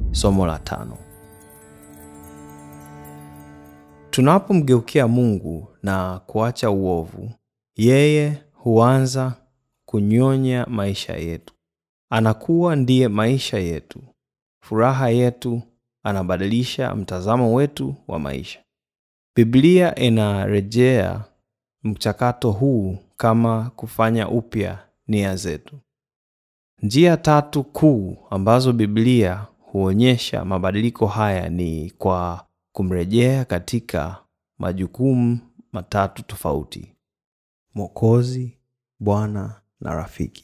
Somo la 5. Tunapomgeukia Mungu na kuacha uovu, yeye huanza kunyonya maisha yetu. Anakuwa ndiye maisha yetu, furaha yetu, anabadilisha mtazamo wetu wa maisha. Biblia inarejea mchakato huu kama kufanya upya nia zetu. Njia 3 kuu ambazo Biblia huonyesha mabadiliko haya ni kwa kumrejea katika majukumu 3 tofauti: Mwokozi, Bwana na rafiki.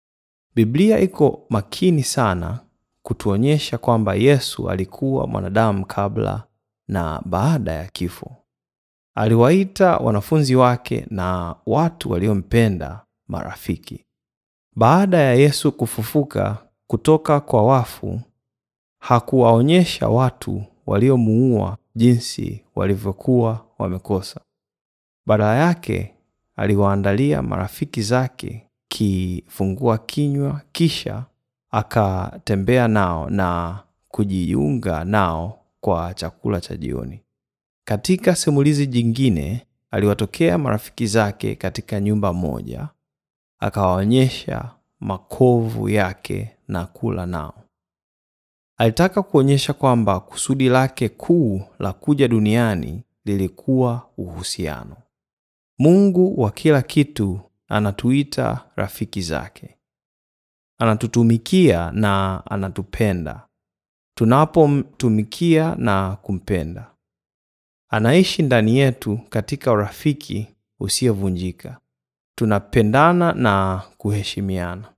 Biblia iko makini sana kutuonyesha kwamba Yesu alikuwa mwanadamu kabla na baada ya kifo. Aliwaita wanafunzi wake na watu waliompenda marafiki. Baada ya Yesu kufufuka kutoka kwa wafu, hakuwaonyesha watu waliomuua jinsi walivyokuwa wamekosa. Badala yake, aliwaandalia marafiki zake kifungua kinywa, kisha akatembea nao na kujiunga nao kwa chakula cha jioni. Katika simulizi jingine, aliwatokea marafiki zake katika nyumba moja, akawaonyesha makovu yake na kula nao. Alitaka kuonyesha kwamba kusudi lake kuu la kuja duniani lilikuwa uhusiano. Mungu wa kila kitu anatuita rafiki zake. Anatutumikia na anatupenda. Tunapomtumikia na kumpenda, anaishi ndani yetu katika urafiki usiovunjika. Tunapendana na kuheshimiana.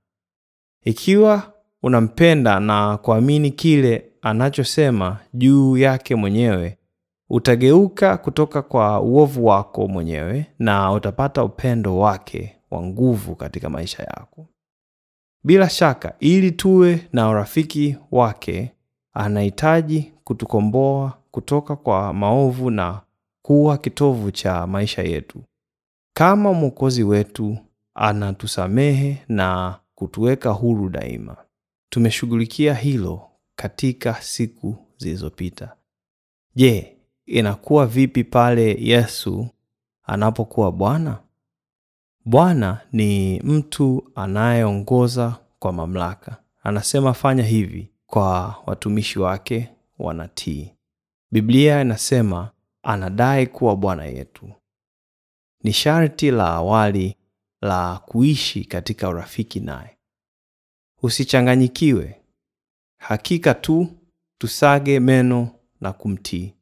Ikiwa unampenda na kuamini kile anachosema juu yake mwenyewe, utageuka kutoka kwa uovu wako mwenyewe na utapata upendo wake wa nguvu katika maisha yako. Bila shaka, ili tuwe na urafiki wake, anahitaji kutukomboa kutoka kwa maovu na kuwa kitovu cha maisha yetu. Kama Mwokozi wetu, anatusamehe na kutuweka huru daima. Tumeshughulikia hilo katika siku zilizopita. Je, inakuwa vipi pale Yesu anapokuwa Bwana? Bwana ni mtu anayeongoza kwa mamlaka. Anasema fanya hivi, kwa watumishi wake wanatii. Biblia inasema anadai kuwa Bwana yetu. Ni sharti la awali la kuishi katika urafiki naye. Usichanganyikiwe. Hakika tu tusage meno na kumtii.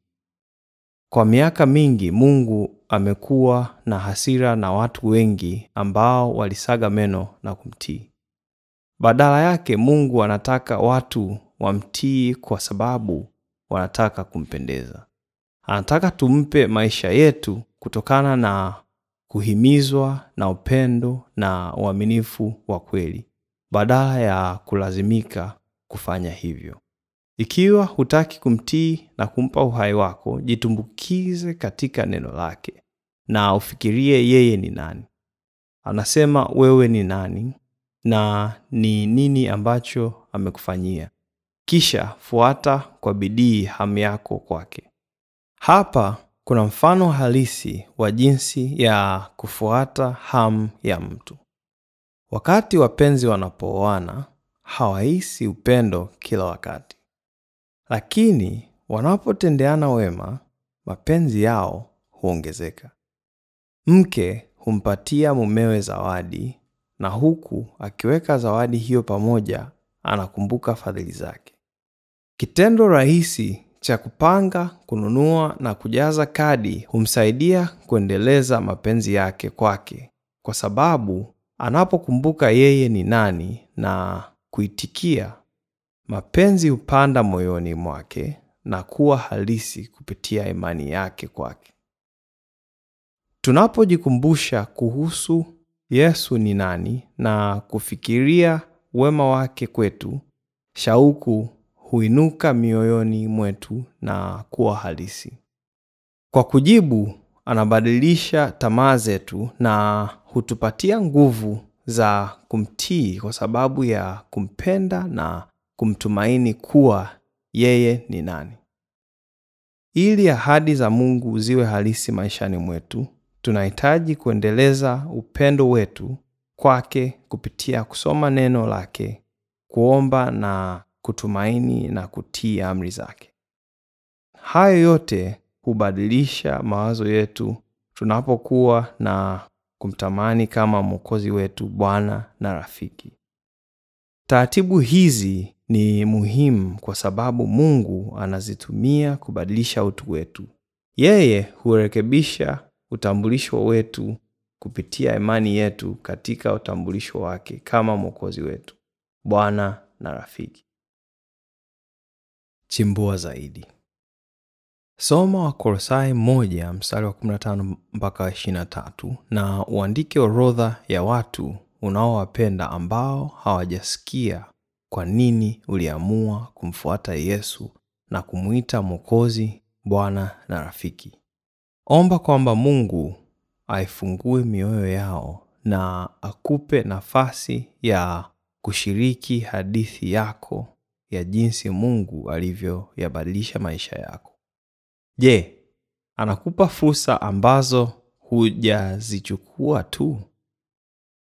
Kwa miaka mingi Mungu amekuwa na hasira na watu wengi ambao walisaga meno na kumtii. Badala yake Mungu anataka watu wamtii kwa sababu wanataka kumpendeza. Anataka tumpe maisha yetu kutokana na kuhimizwa na upendo na uaminifu wa kweli, badala ya kulazimika kufanya hivyo. Ikiwa hutaki kumtii na kumpa uhai wako, jitumbukize katika neno lake na ufikirie yeye ni nani. Anasema wewe ni nani na ni nini ambacho amekufanyia. Kisha fuata kwa bidii hamu yako kwake. Hapa kuna mfano halisi wa jinsi ya kufuata hamu ya mtu. Wakati wapenzi wanapooana, hawahisi upendo kila wakati. Lakini wanapotendeana wema, mapenzi yao huongezeka. Mke humpatia mumewe zawadi, na huku akiweka zawadi hiyo pamoja, anakumbuka fadhili zake. Kitendo rahisi cha kupanga, kununua na kujaza kadi humsaidia kuendeleza mapenzi yake kwake, kwa sababu anapokumbuka yeye ni nani na kuitikia, mapenzi hupanda moyoni mwake na kuwa halisi kupitia imani yake kwake. Tunapojikumbusha kuhusu Yesu ni nani na kufikiria wema wake kwetu, shauku huinuka mioyoni mwetu na kuwa halisi. Kwa kujibu, anabadilisha tamaa zetu na hutupatia nguvu za kumtii kwa sababu ya kumpenda na kumtumaini kuwa yeye ni nani. Ili ahadi za Mungu ziwe halisi maishani mwetu, tunahitaji kuendeleza upendo wetu kwake kupitia kusoma neno lake, kuomba na kutumaini na kutii amri zake. Hayo yote hubadilisha mawazo yetu tunapokuwa na kumtamani kama Mwokozi wetu, Bwana na rafiki. Taratibu hizi ni muhimu kwa sababu Mungu anazitumia kubadilisha utu wetu. Yeye hurekebisha utambulisho wetu kupitia imani yetu katika utambulisho wake kama Mwokozi wetu, Bwana na rafiki. Chimbua zaidi. Soma Wakolosai 1 mstari wa 15 mpaka 23 na uandike orodha ya watu unaowapenda ambao hawajasikia kwa nini uliamua kumfuata Yesu na kumuita Mwokozi, Bwana na rafiki. Omba kwamba Mungu aifungue mioyo yao na akupe nafasi ya kushiriki hadithi yako ya jinsi Mungu alivyoyabadilisha maisha yako. Je, anakupa fursa ambazo hujazichukua tu?